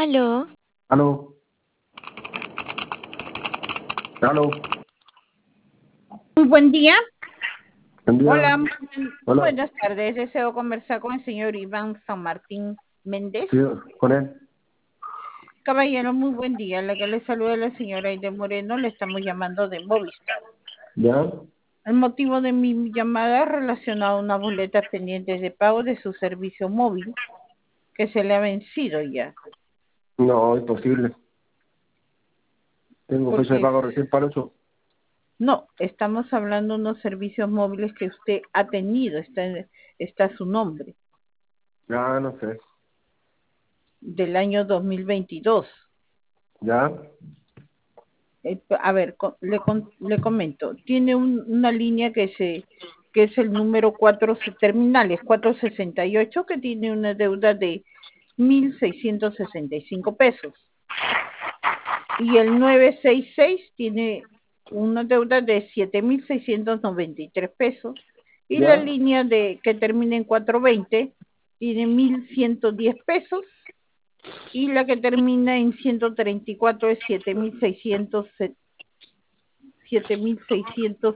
Aló, Aló, aló, Muy buen día. buen día. Hola, Hola, buenas tardes. Deseo conversar con el señor Iván San Martín Méndez. sí, con él. Caballero, muy buen día. La que le saluda la señora Aide Moreno. Le estamos llamando de Movistar. ¿Ya? El motivo de mi llamada es relacionado a una boleta pendiente de pago de su servicio móvil que se le ha vencido ya. No, imposible. Tengo fecha de Porque pago recién para eso. no, estamos hablando de unos servicios móviles que usted ha tenido. Está su nombre, Ya, no sé. del año 2022. ¿Ya? A ver, le comento, tiene una línea que es el número 4 terminales 468, que tiene una deuda de 1.665 pesos. Y el 966 tiene una deuda de 7.693 pesos. Y la ¿Ya? línea que termina en 420 tiene 1.110 pesos. Y la que termina en 134 es 7.600